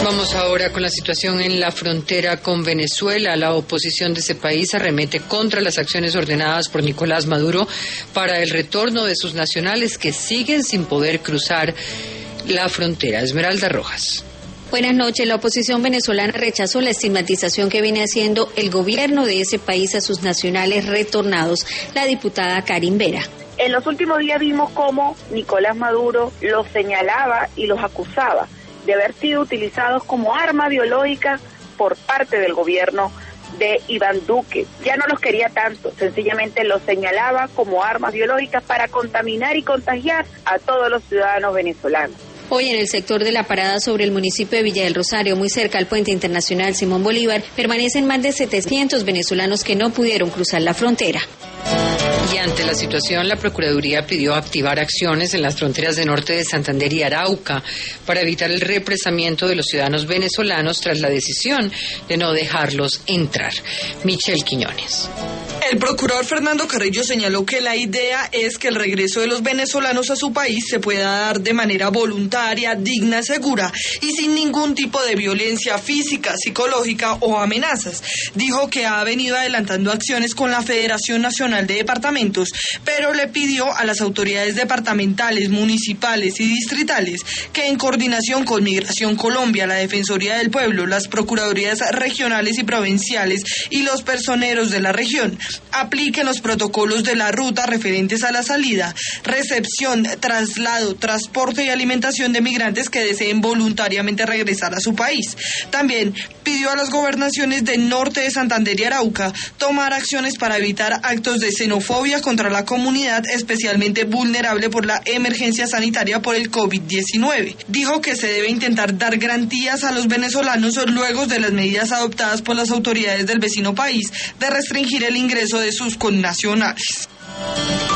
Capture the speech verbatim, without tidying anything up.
Vamos ahora con la situación en la frontera con Venezuela. La oposición de ese país arremete contra las acciones ordenadas por Nicolás Maduro para el retorno de sus nacionales que siguen sin poder cruzar la frontera. Esmeralda Rojas. Buenas noches. La oposición venezolana rechazó la estigmatización que viene haciendo el gobierno de ese país a sus nacionales retornados. La diputada Karin Vera. En los últimos días vimos cómo Nicolás Maduro los señalaba y los acusaba de haber sido utilizados como arma biológica por parte del gobierno de Iván Duque. Ya no los quería tanto, sencillamente los señalaba como armas biológicas para contaminar y contagiar a todos los ciudadanos venezolanos. Hoy en el sector de la parada sobre el municipio de Villa del Rosario, muy cerca al puente internacional Simón Bolívar, permanecen más de setecientos venezolanos que no pudieron cruzar la frontera. Y ante la situación, la Procuraduría pidió activar acciones en las fronteras de norte de Santander y Arauca para evitar el represamiento de los ciudadanos venezolanos tras la decisión de no dejarlos entrar. Michelle Quiñones. El procurador Fernando Carrillo señaló que la idea es que el regreso de los venezolanos a su país se pueda dar de manera voluntaria, digna, segura y sin ningún tipo de violencia física, psicológica o amenazas. Dijo que ha venido adelantando acciones con la Federación Nacional de Departamentos, pero le pidió a las autoridades departamentales, municipales y distritales que en coordinación con Migración Colombia, la Defensoría del Pueblo, las Procuradurías regionales y provinciales y los personeros de la región apliquen los protocolos de la ruta referentes a la salida, recepción, traslado, transporte y alimentación de migrantes que deseen voluntariamente regresar a su país. También pidió a las gobernaciones del norte de Santander y Arauca tomar acciones para evitar actos de xenofobia contra la comunidad especialmente vulnerable por la emergencia sanitaria por el COVID diecinueve. Dijo que se debe intentar dar garantías a los venezolanos luego de las medidas adoptadas por las autoridades del vecino país de restringir el ingreso de sus connacionales.